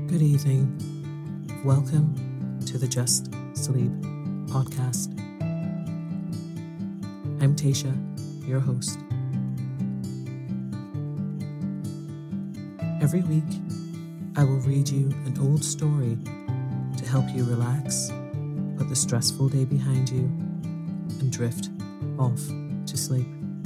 Good evening. Welcome to the Just Sleep podcast. I'm Tasha, your host. Every week, I will read you an old story to help you relax, put the stressful day behind you, and drift off to sleep.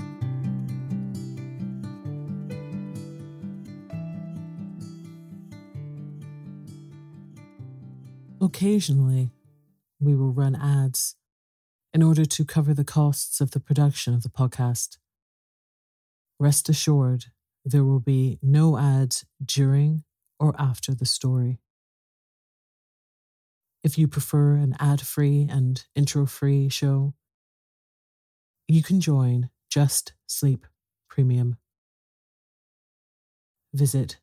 Occasionally, we will run ads in order to cover the costs of the production of the podcast. Rest assured, there will be no ads during or after the story. If you prefer an ad-free and intro-free show, you can join Just Sleep Premium. Visit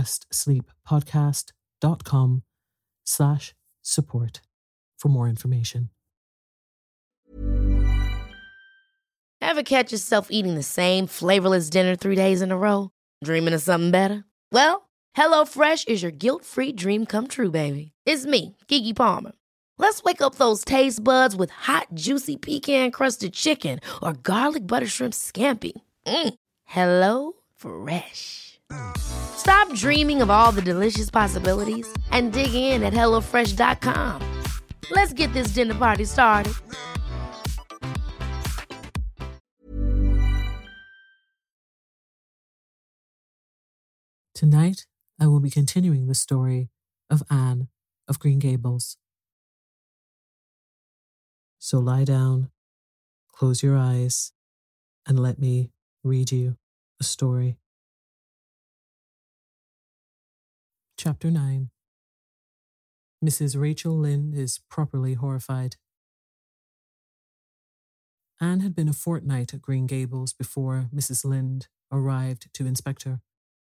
justsleeppodcast.com/support for more information. Ever catch yourself eating the same flavorless dinner 3 days in a row? Dreaming of something better? Well, HelloFresh is your guilt-free dream come true, baby. It's me, Keke Palmer. Let's wake up those taste buds with hot, juicy pecan-crusted chicken or garlic butter shrimp scampi. Hello Fresh. Stop dreaming of all the delicious possibilities and dig in at HelloFresh.com. Let's get this dinner party started. Tonight, I will be continuing the story of Anne of Green Gables. So lie down, close your eyes, and let me read you a story. Chapter 9. Mrs. Rachel Lynde is properly horrified. Anne had been a fortnight at Green Gables before Mrs. Lynde arrived to inspect her.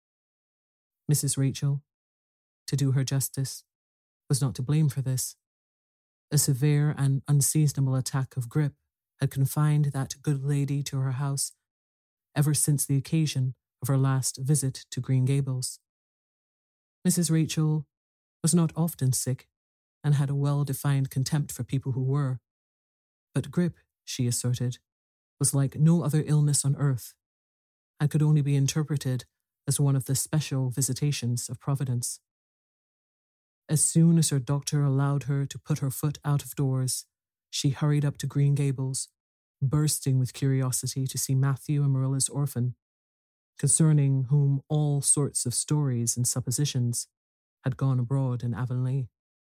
Mrs. Rachel, to do her justice, was not to blame for this. A severe and unseasonable attack of grippe had confined that good lady to her house ever since the occasion of her last visit to Green Gables. Mrs. Rachel was not often sick and had a well-defined contempt for people who were. But grippe, she asserted, was like no other illness on earth and could only be interpreted as one of the special visitations of Providence. As soon as her doctor allowed her to put her foot out of doors, she hurried up to Green Gables, bursting with curiosity to see Matthew and Marilla's orphan, concerning whom all sorts of stories and suppositions had gone abroad in Avonlea.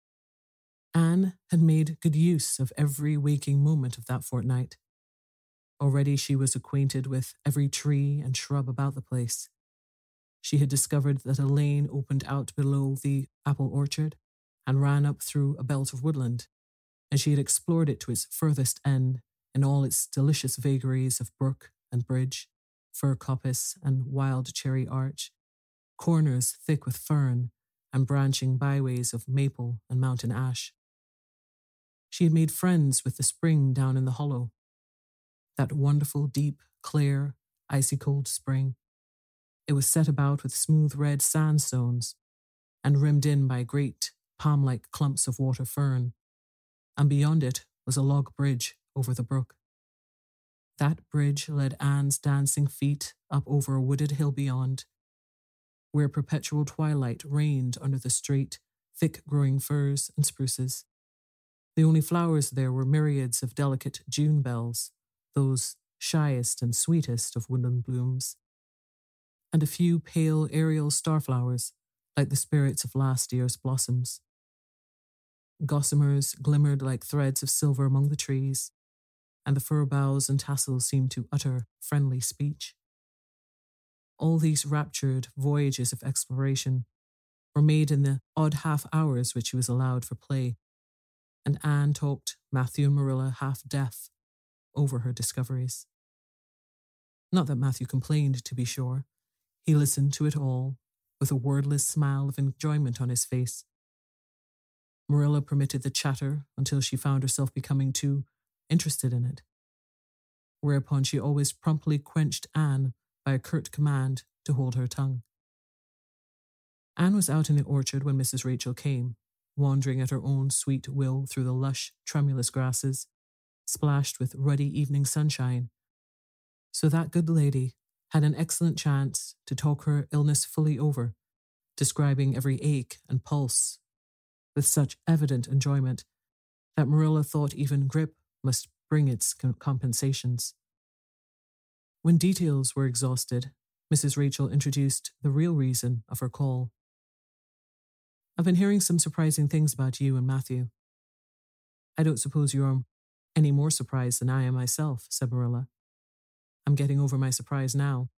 Anne had made good use of every waking moment of that fortnight. Already she was acquainted with every tree and shrub about the place. She had discovered that a lane opened out below the apple orchard and ran up through a belt of woodland, and she had explored it to its furthest end in all its delicious vagaries of brook and bridge, fir coppice and wild cherry arch, corners thick with fern and branching byways of maple and mountain ash. She had made friends with the spring down in the hollow, that wonderful, deep, clear, icy-cold spring. It was set about with smooth red sandstones and rimmed in by great palm-like clumps of water fern, and beyond it was a log bridge over the brook. That bridge led Anne's dancing feet up over a wooded hill beyond, where perpetual twilight reigned under the straight, thick-growing firs and spruces. The only flowers there were myriads of delicate June bells, those shyest and sweetest of woodland blooms, and a few pale aerial starflowers, like the spirits of last year's blossoms. Gossamers glimmered like threads of silver among the trees, and the fir boughs and tassels seemed to utter friendly speech. All these raptured voyages of exploration were made in the odd half hours which she was allowed for play, and Anne talked Matthew and Marilla half deaf over her discoveries. Not that Matthew complained, to be sure. He listened to it all with a wordless smile of enjoyment on his face. Marilla permitted the chatter until she found herself becoming too interested in it, whereupon she always promptly quenched Anne by a curt command to hold her tongue. Anne was out in the orchard when Mrs. Rachel came, wandering at her own sweet will through the lush, tremulous grasses, splashed with ruddy evening sunshine. So that good lady had an excellent chance to talk her illness fully over, describing every ache and pulse with such evident enjoyment that Marilla thought even Grip must bring its compensations. When details were exhausted, Mrs. Rachel introduced the real reason of her call. I've been hearing some surprising things about you and Matthew. I don't suppose you're any more surprised than I am myself, said Marilla. I'm getting over my surprise now.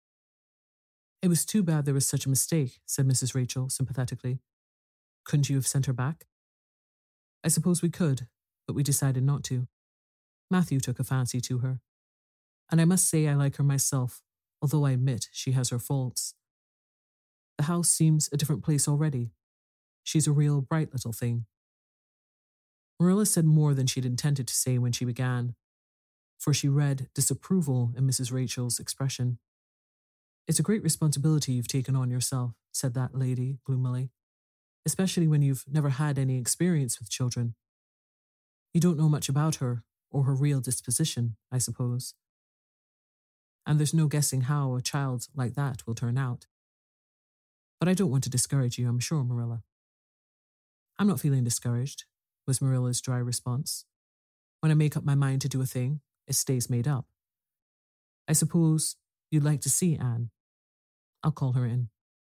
It was too bad there was such a mistake, said Mrs. Rachel sympathetically. Couldn't you have sent her back? I suppose we could, but we decided not to. Matthew took a fancy to her. And I must say I like her myself, although I admit she has her faults. The house seems a different place already. She's a real bright little thing. Marilla said more than she'd intended to say when she began, for she read disapproval in Mrs. Rachel's expression. It's a great responsibility you've taken on yourself, said that lady gloomily, especially when you've never had any experience with children. You don't know much about her or her real disposition, I suppose. And there's no guessing how a child like that will turn out. But I don't want to discourage you, I'm sure, Marilla. I'm not feeling discouraged, was Marilla's dry response. When I make up my mind to do a thing, it stays made up. I suppose you'd like to see Anne. I'll call her in.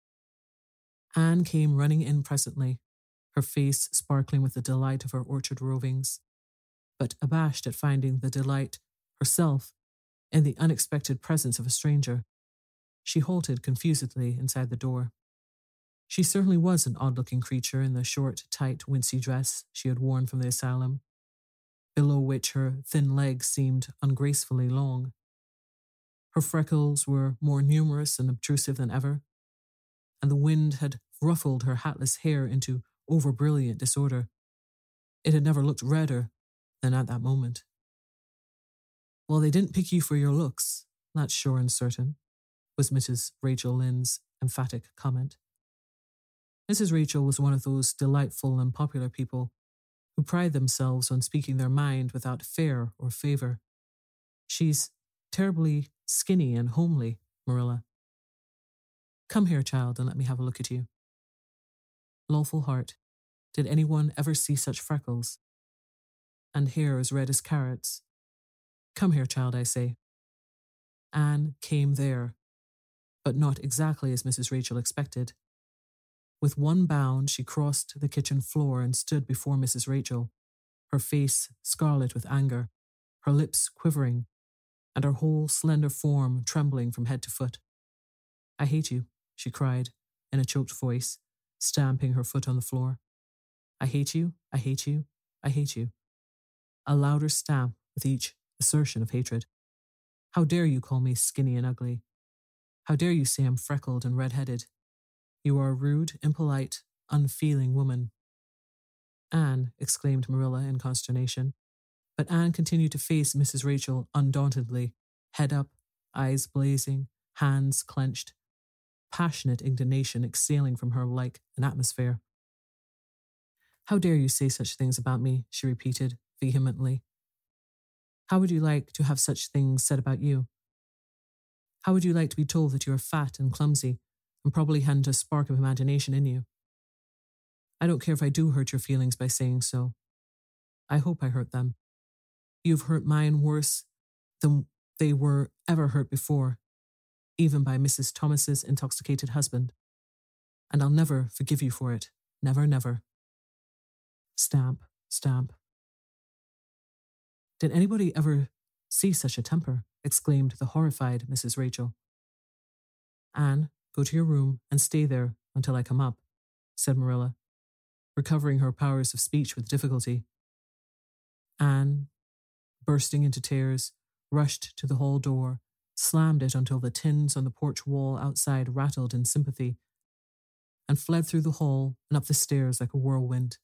Anne came running in presently, her face sparkling with the delight of her orchard rovings, but abashed at finding the delight herself in the unexpected presence of a stranger. She halted confusedly inside the door. She certainly was an odd-looking creature in the short, tight, wincey dress she had worn from the asylum, below which her thin legs seemed ungracefully long. Her freckles were more numerous and obtrusive than ever, and the wind had ruffled her hatless hair into over-brilliant disorder. It had never looked redder than at that moment. Well, they didn't pick you for your looks, that's sure and certain, was Mrs. Rachel Lynde's emphatic comment. Mrs. Rachel was one of those delightful and popular people who pride themselves on speaking their mind without fear or favor. She's terribly skinny and homely, Marilla. Come here, child, and let me have a look at you. Lawful heart, did anyone ever see such freckles? And hair as red as carrots? Come here, child, I say. Anne came there, but not exactly as Mrs. Rachel expected. With one bound, she crossed the kitchen floor and stood before Mrs. Rachel, her face scarlet with anger, her lips quivering, and her whole slender form trembling from head to foot. I hate you, she cried in a choked voice, stamping her foot on the floor. I hate you, I hate you, I hate you. A louder stamp with each assertion of hatred. How dare you call me skinny and ugly? How dare you say I'm freckled and red-headed? You are a rude, impolite, unfeeling woman. Anne, exclaimed Marilla in consternation. But Anne continued to face Mrs. Rachel undauntedly, head up, eyes blazing, hands clenched, passionate indignation exhaling from her like an atmosphere. How dare you say such things about me, she repeated vehemently. How would you like to have such things said about you? How would you like to be told that you are fat and clumsy and probably hadn't a spark of imagination in you? I don't care if I do hurt your feelings by saying so. I hope I hurt them. You've hurt mine worse than they were ever hurt before, even by Mrs. Thomas's intoxicated husband. And I'll never forgive you for it. Never, never. Stamp, stamp. Did anybody ever see such a temper? Exclaimed the horrified Mrs. Rachel. Anne, go to your room and stay there until I come up, said Marilla, recovering her powers of speech with difficulty. Anne, bursting into tears, rushed to the hall door, slammed it until the tins on the porch wall outside rattled in sympathy, and fled through the hall and up the stairs like a whirlwind.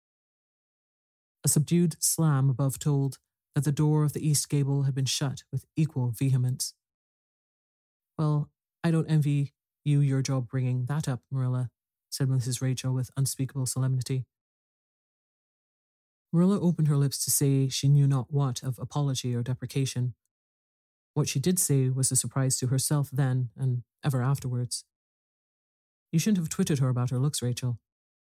A subdued slam above told that the door of the east gable had been shut with equal vehemence. Well, I don't envy you your job bringing that up, Marilla, said Mrs. Rachel with unspeakable solemnity. Marilla opened her lips to say she knew not what of apology or deprecation. What she did say was a surprise to herself then and ever afterwards. You shouldn't have twitted her about her looks, Rachel.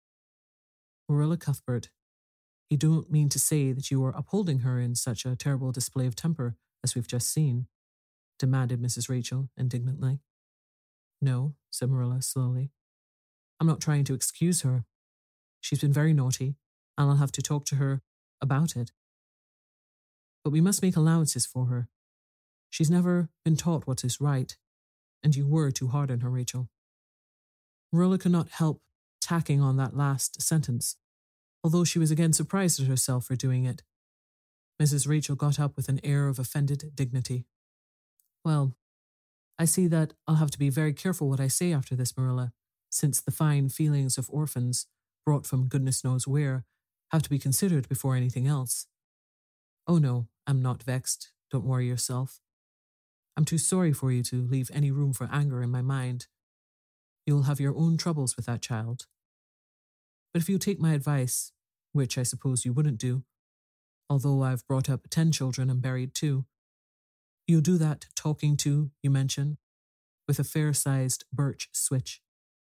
Marilla Cuthbert, you don't mean to say that you are upholding her in such a terrible display of temper as we've just seen? Demanded Mrs. Rachel indignantly. No, said Marilla slowly. I'm not trying to excuse her. She's been very naughty, and I'll have to talk to her about it. But we must make allowances for her. She's never been taught what is right, and you were too hard on her, Rachel. Marilla could not help tacking on that last sentence, although she was again surprised at herself for doing it. Mrs. Rachel got up with an air of offended dignity. Well, I see that I'll have to be very careful what I say after this, Marilla, since the fine feelings of orphans, brought from goodness knows where, have to be considered before anything else. Oh no, I'm not vexed. Don't worry yourself. I'm too sorry for you to leave any room for anger in my mind. You'll have your own troubles with that child. But if you take my advice, which I suppose you wouldn't do, although I've brought up 10 children and buried 2, you'll do that talking to, you mention, with a fair-sized birch switch.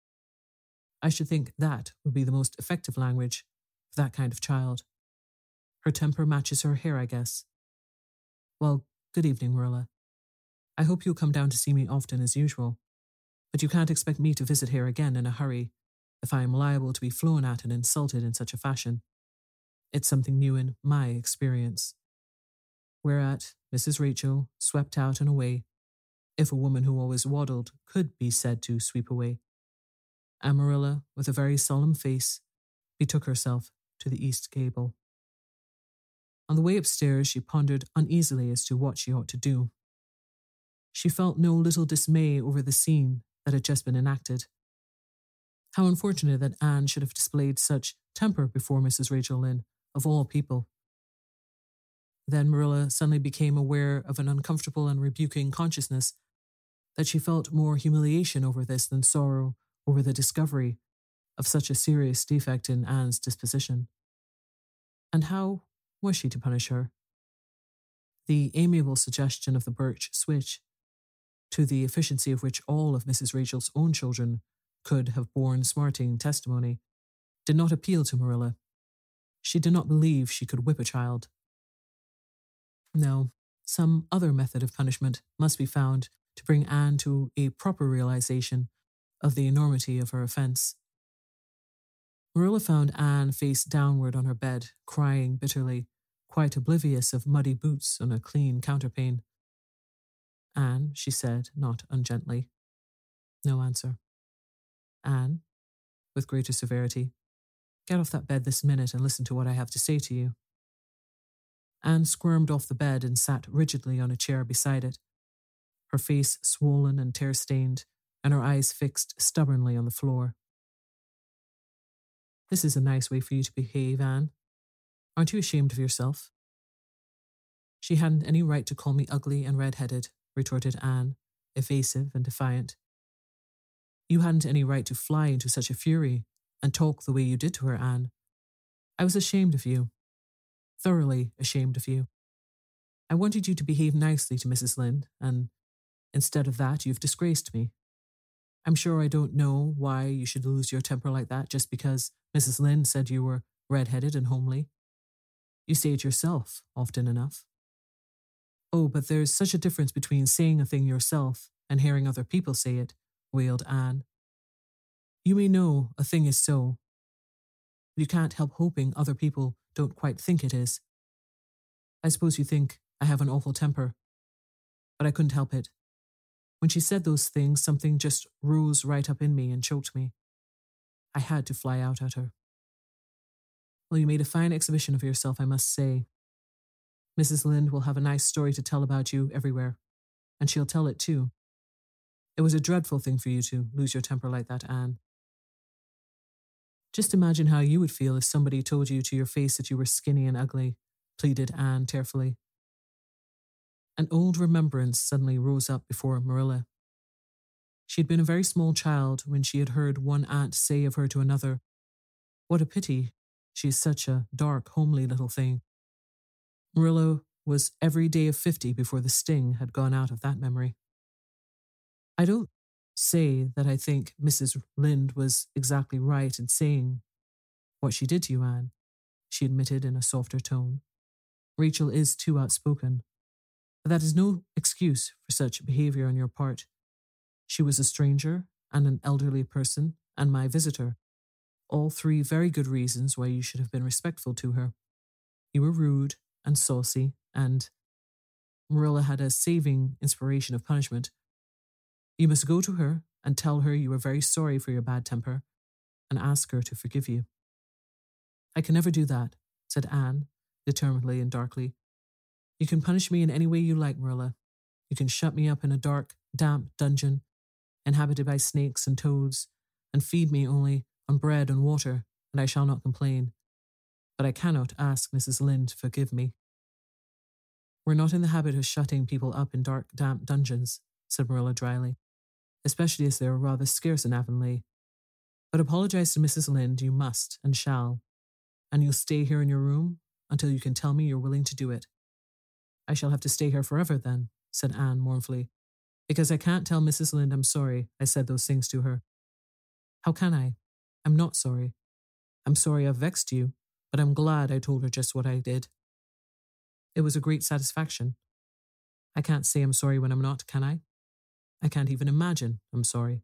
I should think that would be the most effective language for that kind of child. Her temper matches her hair, I guess. Well, good evening, Marilla. I hope you'll come down to see me often as usual, but you can't expect me to visit here again in a hurry if I am liable to be flown at and insulted in such a fashion. It's something new in my experience. Whereat Mrs. Rachel swept out and away, if a woman who always waddled could be said to sweep away. And Marilla, with a very solemn face, betook herself to the east gable. On the way upstairs, she pondered uneasily as to what she ought to do. She felt no little dismay over the scene that had just been enacted. How unfortunate that Anne should have displayed such temper before Mrs. Rachel Lynde, of all people. Then Marilla suddenly became aware of an uncomfortable and rebuking consciousness that she felt more humiliation over this than sorrow over the discovery of such a serious defect in Anne's disposition. And how was she to punish her? The amiable suggestion of the birch switch, to the efficiency of which all of Mrs. Rachel's own children could have borne smarting testimony, did not appeal to Marilla. She did not believe she could whip a child. No, some other method of punishment must be found to bring Anne to a proper realization of the enormity of her offense. Marilla found Anne face downward on her bed, crying bitterly, quite oblivious of muddy boots on a clean counterpane. Anne, she said, not ungently. No answer. Anne, with greater severity, get off that bed this minute and listen to what I have to say to you. Anne squirmed off the bed and sat rigidly on a chair beside it, her face swollen and tear-stained, and her eyes fixed stubbornly on the floor. This is a nice way for you to behave, Anne. Aren't you ashamed of yourself? She hadn't any right to call me ugly and red-headed, retorted Anne, evasive and defiant. You hadn't any right to fly into such a fury and talk the way you did to her, Anne. I was ashamed of you. Thoroughly ashamed of you. I wanted you to behave nicely to Mrs. Lynde, and instead of that, you've disgraced me. I'm sure I don't know why you should lose your temper like that just because Mrs. Lynde said you were red-headed and homely. You say it yourself often enough. Oh, but there's such a difference between saying a thing yourself and hearing other people say it, wailed Anne. You may know a thing is so, but you can't help hoping other people don't quite think it is. I suppose you think I have an awful temper, but I couldn't help it. When she said those things, something just rose right up in me and choked me. I had to fly out at her. Well, you made a fine exhibition of yourself, I must say. Mrs. Lynde will have a nice story to tell about you everywhere, and she'll tell it too. It was a dreadful thing for you to lose your temper like that, Anne. Just imagine how you would feel if somebody told you to your face that you were skinny and ugly, pleaded Anne tearfully. An old remembrance suddenly rose up before Marilla. She had been a very small child when she had heard one aunt say of her to another, "What a pity, she is such a dark, homely little thing." Marilla was every day of 50 before the sting had gone out of that memory. I don't say that I think Mrs. Lynde was exactly right in saying what she did to you, Anne, she admitted in a softer tone. Rachel is too outspoken, but that is no excuse for such behavior on your part. She was a stranger and an elderly person and my visitor, all three very good reasons why you should have been respectful to her. You were rude and saucy, and Marilla had a saving inspiration of punishment. You must go to her and tell her you are very sorry for your bad temper and ask her to forgive you. I can never do that, said Anne, determinedly and darkly. You can punish me in any way you like, Marilla. You can shut me up in a dark, damp dungeon, inhabited by snakes and toads, and feed me only on bread and water, and I shall not complain. But I cannot ask Mrs. Lynde to forgive me. We're not in the habit of shutting people up in dark, damp dungeons, said Marilla dryly, especially as they are rather scarce in Avonlea. But apologize to Mrs. Lynde you must and shall, and you'll stay here in your room until you can tell me you're willing to do it. I shall have to stay here forever then, said Anne mournfully, because I can't tell Mrs. Lynde I'm sorry I said those things to her. How can I? I'm not sorry. I'm sorry I've vexed you, but I'm glad I told her just what I did. It was a great satisfaction. I can't say I'm sorry when I'm not, can I? I can't even imagine I'm sorry.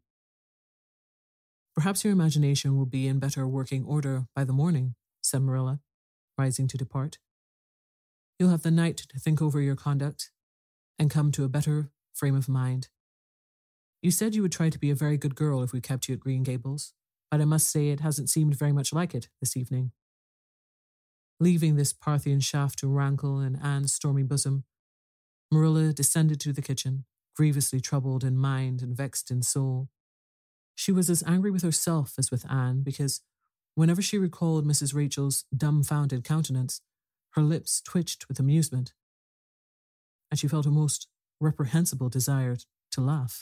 Perhaps your imagination will be in better working order by the morning, said Marilla, rising to depart. You'll have the night to think over your conduct and come to a better frame of mind. You said you would try to be a very good girl if we kept you at Green Gables, but I must say it hasn't seemed very much like it this evening. Leaving this Parthian shaft to rankle in Anne's stormy bosom, Marilla descended to the kitchen, grievously troubled in mind and vexed in soul. She was as angry with herself as with Anne, because whenever she recalled Mrs. Rachel's dumbfounded countenance, her lips twitched with amusement, and she felt a most reprehensible desire to laugh.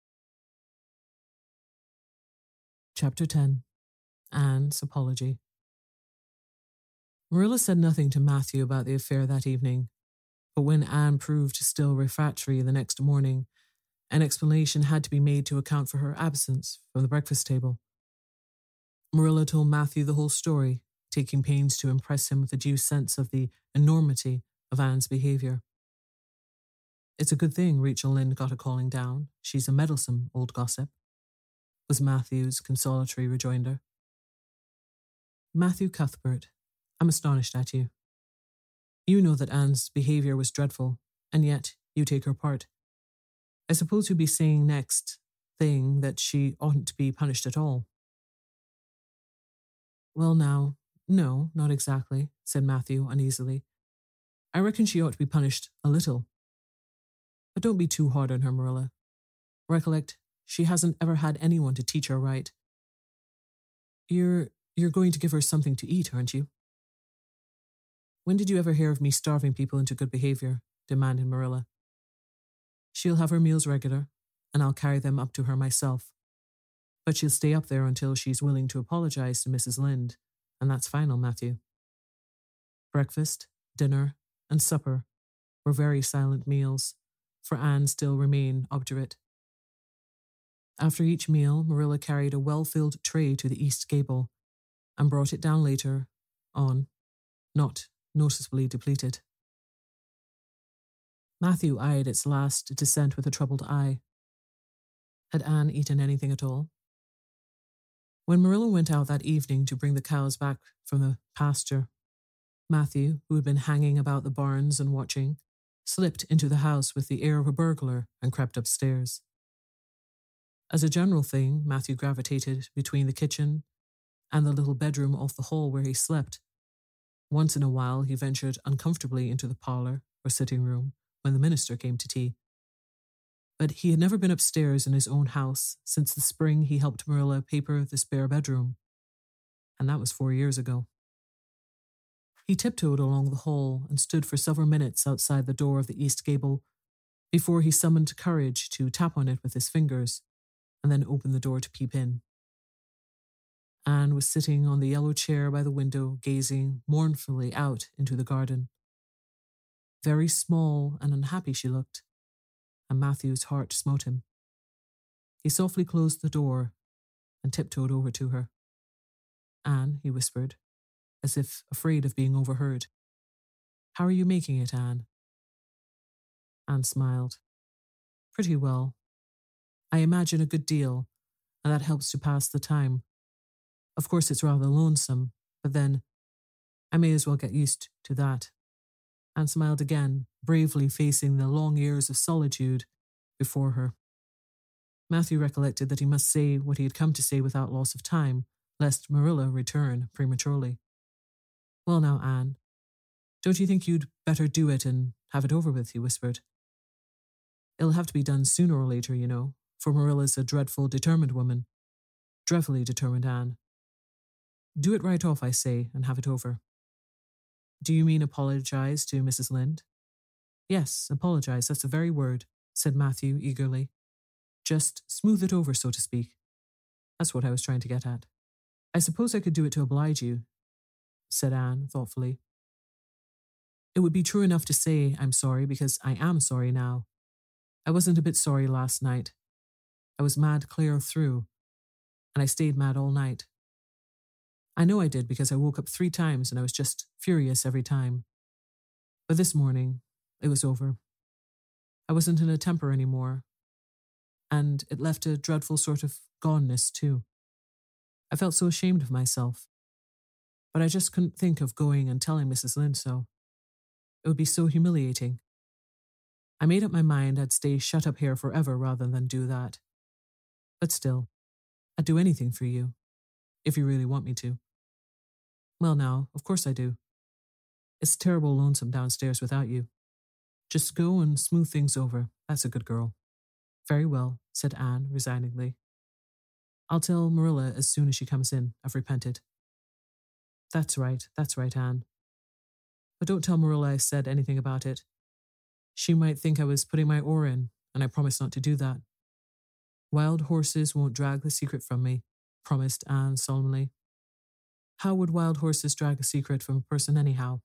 Chapter 10. Anne's Apology. Marilla said nothing to Matthew about the affair that evening, but when Anne proved still refractory the next morning, an explanation had to be made to account for her absence from the breakfast table. Marilla told Matthew the whole story, taking pains to impress him with a due sense of the enormity of Anne's behavior. It's a good thing Rachel Lynde got a calling down. She's a meddlesome old gossip, was Matthew's consolatory rejoinder. Matthew Cuthbert, I'm astonished at you. You know that Anne's behavior was dreadful, and yet you take her part. I suppose you'll be saying next thing that she oughtn't to be punished at all. Well now, no, not exactly, said Matthew uneasily. I reckon she ought to be punished a little. But don't be too hard on her, Marilla. Recollect, she hasn't ever had anyone to teach her right. You're going to give her something to eat, aren't you? When did you ever hear of me starving people into good behavior? Demanded Marilla. She'll have her meals regular, and I'll carry them up to her myself. But she'll stay up there until she's willing to apologize to Mrs. Lynde, and that's final, Matthew. Breakfast, dinner, and supper were very silent meals, for Anne still remained obdurate. After each meal, Marilla carried a well-filled tray to the east gable and brought it down later on, not noticeably depleted. Matthew eyed its last descent with a troubled eye. Had Anne eaten anything at all? When Marilla went out that evening to bring the cows back from the pasture, Matthew, who had been hanging about the barns and watching, slipped into the house with the air of a burglar and crept upstairs. As a general thing, Matthew gravitated between the kitchen and the little bedroom off the hall where he slept. Once in a while he ventured uncomfortably into the parlor or sitting room when the minister came to tea. But he had never been upstairs in his own house since the spring he helped Marilla paper the spare bedroom, and that was 4 years ago. He tiptoed along the hall and stood for several minutes outside the door of the east gable before he summoned courage to tap on it with his fingers and then opened the door to peep in. Anne was sitting on the yellow chair by the window, gazing mournfully out into the garden. Very small and unhappy she looked, and Matthew's heart smote him. He softly closed the door and tiptoed over to her. "Anne," he whispered, as if afraid of being overheard. "How are you making it, Anne?" Anne smiled. "Pretty well. I imagine a good deal, and that helps to pass the time. Of course it's rather lonesome, but then I may as well get used to that." Anne smiled again, bravely facing the long years of solitude before her. Matthew recollected that he must say what he had come to say without loss of time, lest Marilla return prematurely. "Well now, Anne, don't you think you'd better do it and have it over with?" he whispered. "It'll have to be done sooner or later, you know, for Marilla's a dreadful, determined woman. Dreadfully determined, Anne. Do it right off, I say, and have it over." "Do you mean apologize to Mrs. Lynde?" "Yes, apologize, that's the very word," said Matthew eagerly. "Just smooth it over, so to speak. That's what I was trying to get at." "I suppose I could do it to oblige you," said Anne thoughtfully. "It would be true enough to say I'm sorry, because I am sorry now. I wasn't a bit sorry last night. I was mad clear through, and I stayed mad all night. I know I did because I woke up 3 times and I was just furious every time. But this morning, it was over. I wasn't in a temper anymore, and it left a dreadful sort of goneness too. I felt so ashamed of myself, but I just couldn't think of going and telling Mrs. Lynde so. It would be so humiliating. I made up my mind I'd stay shut up here forever rather than do that. But still, I'd do anything for you, if you really want me to." "Well now, of course I do. It's terrible lonesome downstairs without you. Just go and smooth things over. That's a good girl." "Very well," said Anne resignedly. "I'll tell Marilla as soon as she comes in. I've repented." That's right, Anne. But don't tell Marilla I said anything about it. She might think I was putting my oar in, and I promise not to do that." "Wild horses won't drag the secret from me," promised Anne solemnly. "How would wild horses drag a secret from a person anyhow?"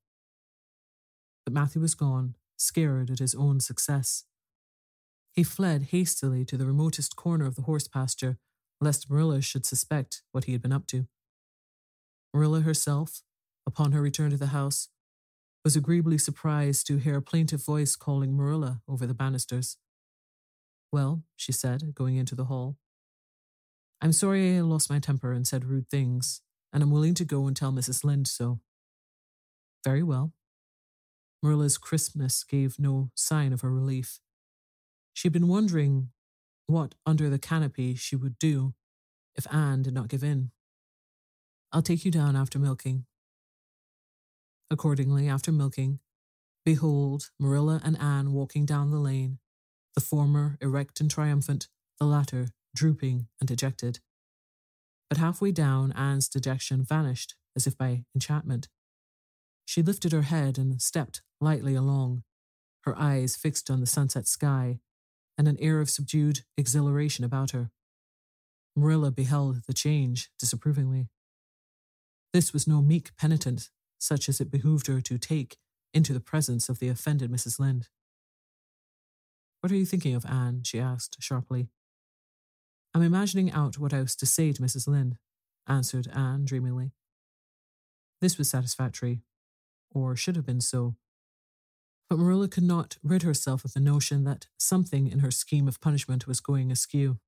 But Matthew was gone, scared at his own success. He fled hastily to the remotest corner of the horse pasture, lest Marilla should suspect what he had been up to. Marilla herself, upon her return to the house, was agreeably surprised to hear a plaintive voice calling Marilla over the banisters. "Well," she said, going into the hall, "I'm sorry I lost my temper and said rude things, and I'm willing to go and tell Mrs. Lynde so." "Very well." Marilla's crispness gave no sign of her relief. She had been wondering what under the canopy she would do if Anne did not give in. "I'll take you down after milking." Accordingly, after milking, behold Marilla and Anne walking down the lane, the former erect and triumphant, the latter drooping and dejected. But halfway down, Anne's dejection vanished as if by enchantment. She lifted her head and stepped lightly along, her eyes fixed on the sunset sky, and an air of subdued exhilaration about her. Marilla beheld the change disapprovingly. This was no meek penitent, such as it behooved her to take into the presence of the offended Mrs. Lynde. "What are you thinking of, Anne?" she asked sharply. "I'm imagining out what I was to say to Mrs. Lynde," answered Anne dreamily. This was satisfactory, or should have been so. But Marilla could not rid herself of the notion that something in her scheme of punishment was going askew.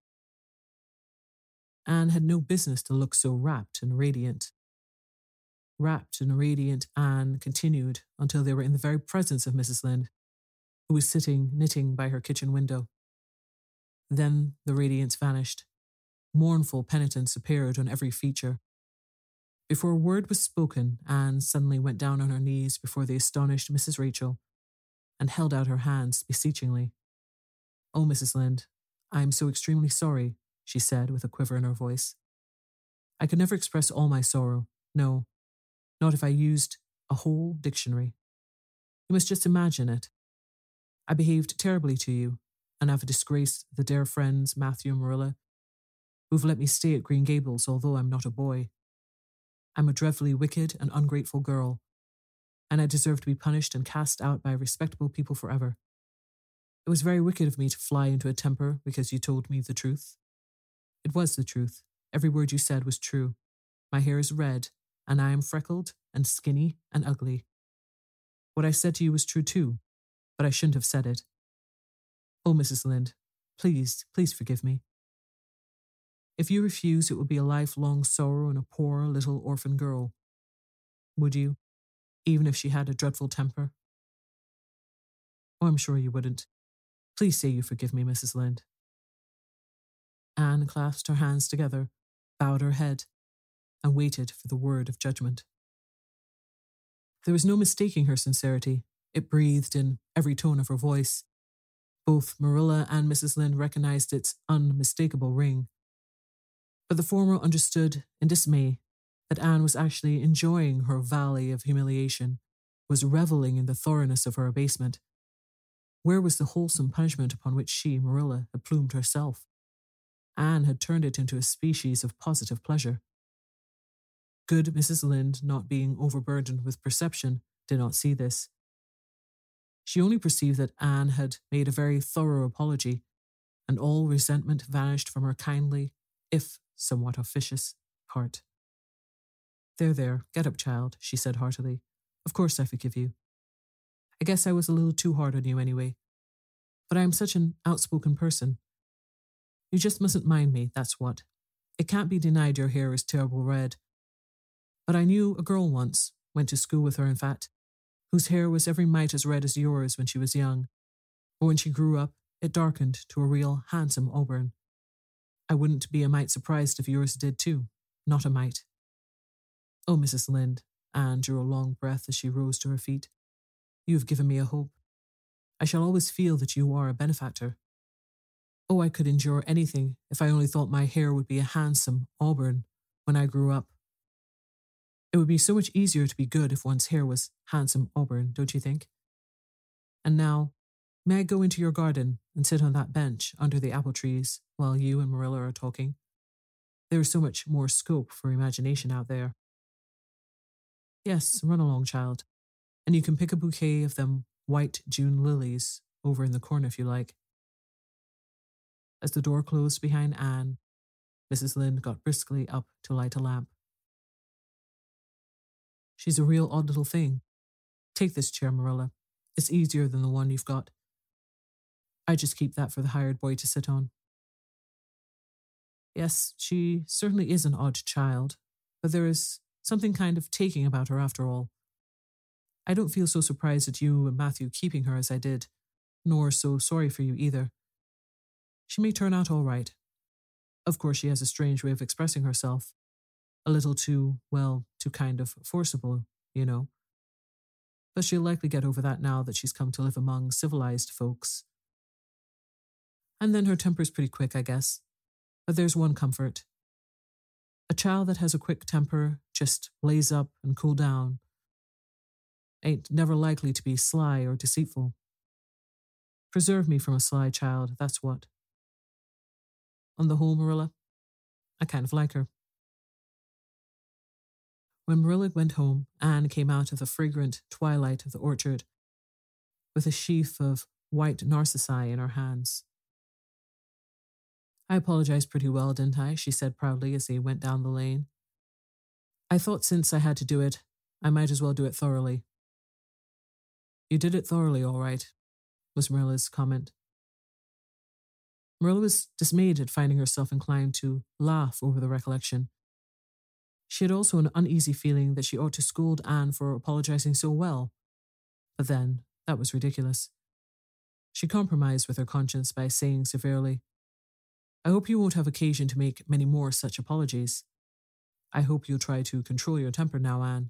Anne had no business to look so rapt and radiant. Rapt and radiant Anne continued until they were in the very presence of Mrs. Lynde, who was sitting knitting by her kitchen window. Then the radiance vanished. Mournful penitence appeared on every feature. Before a word was spoken, Anne suddenly went down on her knees before the astonished Mrs. Rachel and held out her hands beseechingly. "Oh, Mrs. Lynde, I am so extremely sorry," she said with a quiver in her voice. "I could never express all my sorrow. No, not if I used a whole dictionary. You must just imagine it. I behaved terribly to you, and I've disgraced the dear friends Matthew and Marilla, who've let me stay at Green Gables although I'm not a boy. I'm a dreadfully wicked and ungrateful girl, and I deserve to be punished and cast out by respectable people forever. It was very wicked of me to fly into a temper because you told me the truth. It was the truth. Every word you said was true. My hair is red, and I am freckled and skinny and ugly. What I said to you was true too, but I shouldn't have said it. Oh, Mrs. Lynde, please, please forgive me. If you refuse, it will be a lifelong sorrow and a poor little orphan girl. Would you, even if she had a dreadful temper? Oh, I'm sure you wouldn't. Please say you forgive me, Mrs. Lynde. Anne clasped her hands together, bowed her head, and waited for the word of judgment. There was no mistaking her sincerity. It breathed in every tone of her voice. Both Marilla and Mrs. Lynde recognized its unmistakable ring. But the former understood in dismay that Anne was actually enjoying her valley of humiliation, was reveling in the thoroughness of her abasement. Where was the wholesome punishment upon which she, Marilla, had plumed herself? Anne had turned it into a species of positive pleasure. Good Mrs. Lynde, not being overburdened with perception, did not see this. She only perceived that Anne had made a very thorough apology, and all resentment vanished from her kindly, if somewhat officious, heart. There, get up, child, she said heartily. Of course I forgive you. I guess I was a little too hard on you anyway. But I am such an outspoken person. You just mustn't mind me, that's what. It can't be denied your hair is terrible red. But I knew a girl once, went to school with her in fact, whose hair was every mite as red as yours when she was young. But when she grew up, it darkened to a real handsome auburn. I wouldn't be a mite surprised if yours did too. Not a mite. Oh, Mrs. Lynde, Anne drew a long breath as she rose to her feet. You have given me a hope. I shall always feel that you are a benefactor. Oh, I could endure anything if I only thought my hair would be a handsome auburn when I grew up. It would be so much easier to be good if one's hair was handsome auburn, don't you think? And now, may I go into your garden and sit on that bench under the apple trees while you and Marilla are talking? There is so much more scope for imagination out there. Yes, run along, child, and you can pick a bouquet of them white June lilies over in the corner if you like. As the door closed behind Anne, Mrs. Lynde got briskly up to light a lamp. She's a real odd little thing. Take this chair, Marilla. It's easier than the one you've got. I just keep that for the hired boy to sit on. Yes, she certainly is an odd child, but there is something kind of taking about her after all. I don't feel so surprised at you and Matthew keeping her as I did, nor so sorry for you either. She may turn out all right. Of course, she has a strange way of expressing herself. A little too kind of forcible, you know. But she'll likely get over that now that she's come to live among civilized folks. And then her temper's pretty quick, I guess. But there's one comfort. A child that has a quick temper just blaze up and cool down. Ain't never likely to be sly or deceitful. Preserve me from a sly child, that's what. On the whole, Marilla, I kind of like her. When Marilla went home, Anne came out of the fragrant twilight of the orchard with a sheaf of white narcissi in her hands. I apologized pretty well, didn't I? She said proudly as they went down the lane. I thought since I had to do it, I might as well do it thoroughly. You did it thoroughly, all right, was Marilla's comment. Marilla was dismayed at finding herself inclined to laugh over the recollection. She had also an uneasy feeling that she ought to scold Anne for apologizing so well. But then, that was ridiculous. She compromised with her conscience by saying severely, I hope you won't have occasion to make many more such apologies. I hope you'll try to control your temper now, Anne.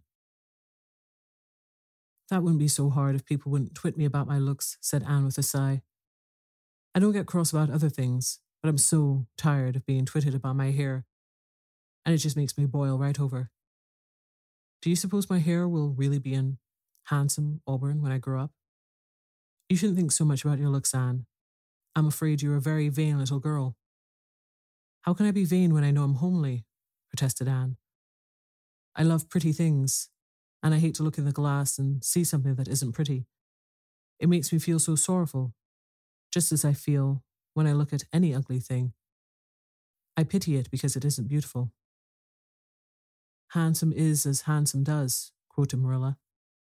That wouldn't be so hard if people wouldn't twit me about my looks, said Anne with a sigh. I don't get cross about other things, but I'm so tired of being twitted about my hair, and it just makes me boil right over. Do you suppose my hair will really be in handsome auburn when I grow up? You shouldn't think so much about your looks, Anne. I'm afraid you're a very vain little girl. How can I be vain when I know I'm homely? Protested Anne. I love pretty things, and I hate to look in the glass and see something that isn't pretty. It makes me feel so sorrowful, just as I feel when I look at any ugly thing. I pity it because it isn't beautiful. Handsome is as handsome does, quoted Marilla.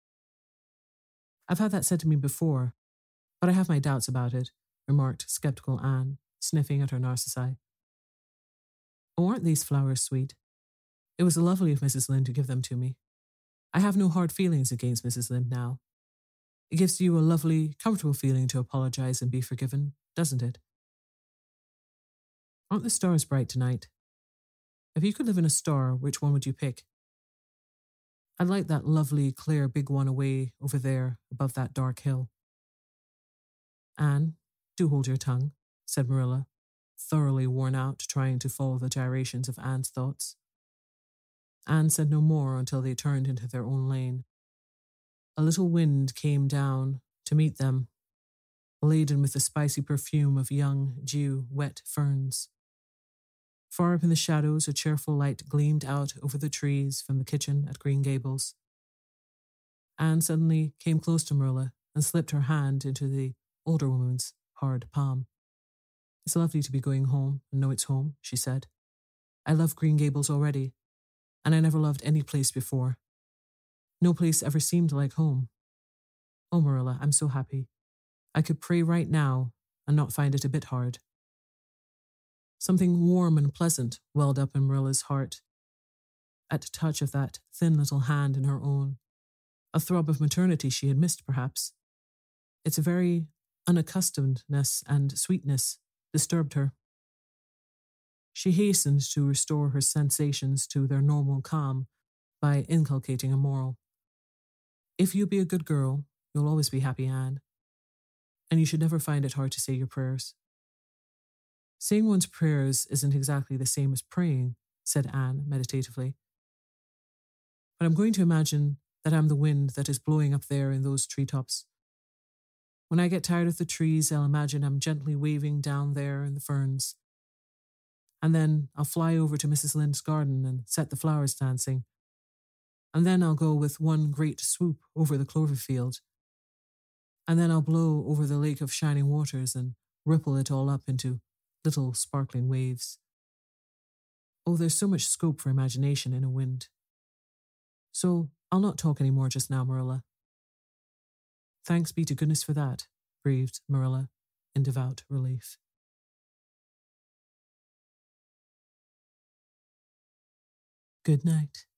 I've had that said to me before, but I have my doubts about it, remarked skeptical Anne, sniffing at her narcissi. Oh, aren't these flowers sweet? It was lovely of Mrs. Lynde to give them to me. I have no hard feelings against Mrs. Lynde now. It gives you a lovely, comfortable feeling to apologize and be forgiven, doesn't it? Aren't the stars bright tonight? If you could live in a star, which one would you pick? I'd like that lovely, clear, big one away over there above that dark hill. Anne, do hold your tongue, said Marilla, thoroughly worn out trying to follow the gyrations of Anne's thoughts. Anne said no more until they turned into their own lane. A little wind came down to meet them, laden with the spicy perfume of young, dew-wet ferns. Far up in the shadows, a cheerful light gleamed out over the trees from the kitchen at Green Gables. Anne suddenly came close to Marilla and slipped her hand into the older woman's hard palm. It's lovely to be going home and know it's home, she said. I love Green Gables already, and I never loved any place before. No place ever seemed like home. Oh, Marilla, I'm so happy. I could pray right now and not find it a bit hard. Something warm and pleasant welled up in Marilla's heart at touch of that thin little hand in her own, a throb of maternity she had missed, perhaps. Its very unaccustomedness and sweetness disturbed her. She hastened to restore her sensations to their normal calm by inculcating a moral. If you be a good girl, you'll always be happy, Anne. And you should never find it hard to say your prayers. Saying one's prayers isn't exactly the same as praying, said Anne meditatively. But I'm going to imagine that I'm the wind that is blowing up there in those treetops. When I get tired of the trees, I'll imagine I'm gently waving down there in the ferns. And then I'll fly over to Mrs. Lynde's garden and set the flowers dancing. And then I'll go with one great swoop over the clover field. And then I'll blow over the lake of shining waters and ripple it all up into little sparkling waves. Oh, there's so much scope for imagination in a wind. So I'll not talk any more just now, Marilla. Thanks be to goodness for that, breathed Marilla in devout relief. Good night.